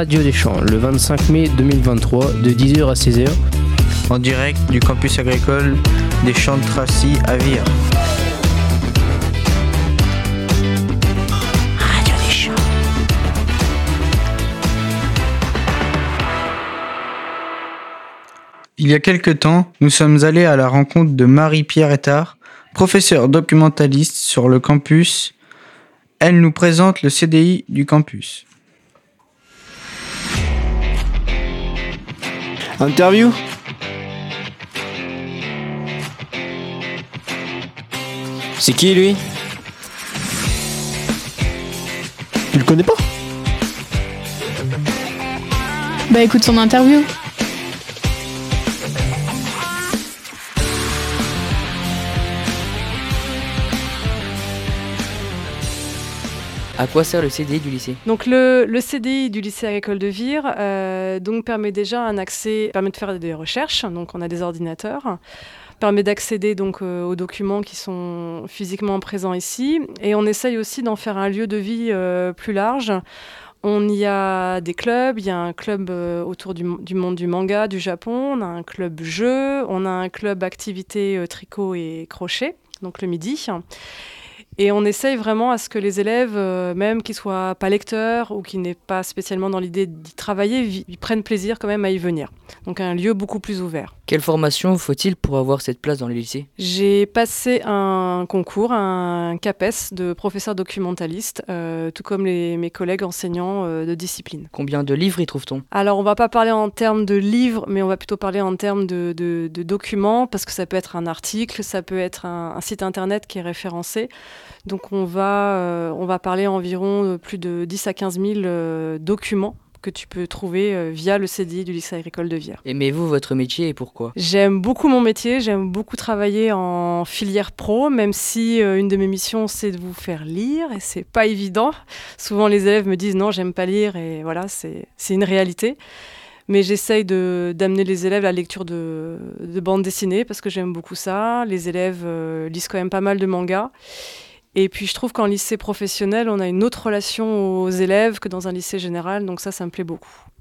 Radio des Champs, le 25 mai 2023, de 10h à 16h. En direct du campus agricole des Champs de Tracy à Vire. Radio des Champs. Il y a quelque temps, nous sommes allés à la rencontre de Marie-Pierre Ettard, professeure documentaliste sur le campus. Elle nous présente le CDI du campus. Interview. C'est qui lui? Tu le connais pas? Bah écoute son interview. À quoi sert le CDI du lycée? Donc le CDI du lycée agricole de Vire donc permet déjà un accès, permet de faire des recherches, donc on a des ordinateurs, permet d'accéder donc aux documents qui sont physiquement présents ici, et on essaye aussi d'en faire un lieu de vie plus large. On y a des clubs, il y a un club autour du monde du manga, du Japon, on a un club jeu, on a un club activité tricot et crochet, donc le midi. Et on essaye vraiment à ce que les élèves, même qui ne soient pas lecteurs ou qui n'aient pas spécialement dans l'idée d'y travailler, ils prennent plaisir quand même à y venir. Donc un lieu beaucoup plus ouvert. Quelle formation faut-il pour avoir cette place dans le lycée? J'ai passé un concours, un CAPES de professeur documentaliste, tout comme mes collègues enseignants de discipline. Combien de livres y trouve-t-on? Alors on ne va pas parler en termes de livres, mais on va plutôt parler en termes de documents, parce que ça peut être un article, ça peut être un site internet qui est référencé. Donc on va parler environ de plus de 10 à 15 000 documents que tu peux trouver via le CDI du lycée agricole de Vire. Aimez-vous votre métier et pourquoi? J'aime beaucoup mon métier, j'aime beaucoup travailler en filière pro, même si une de mes missions c'est de vous faire lire et c'est pas évident. Souvent les élèves me disent non, j'aime pas lire, et voilà, c'est une réalité. Mais j'essaye d'amener les élèves à la lecture de bandes dessinées parce que j'aime beaucoup ça. Les élèves lisent quand même pas mal de mangas. Et puis je trouve qu'en lycée professionnel, on a une autre relation aux élèves que dans un lycée général, donc ça me plaît beaucoup.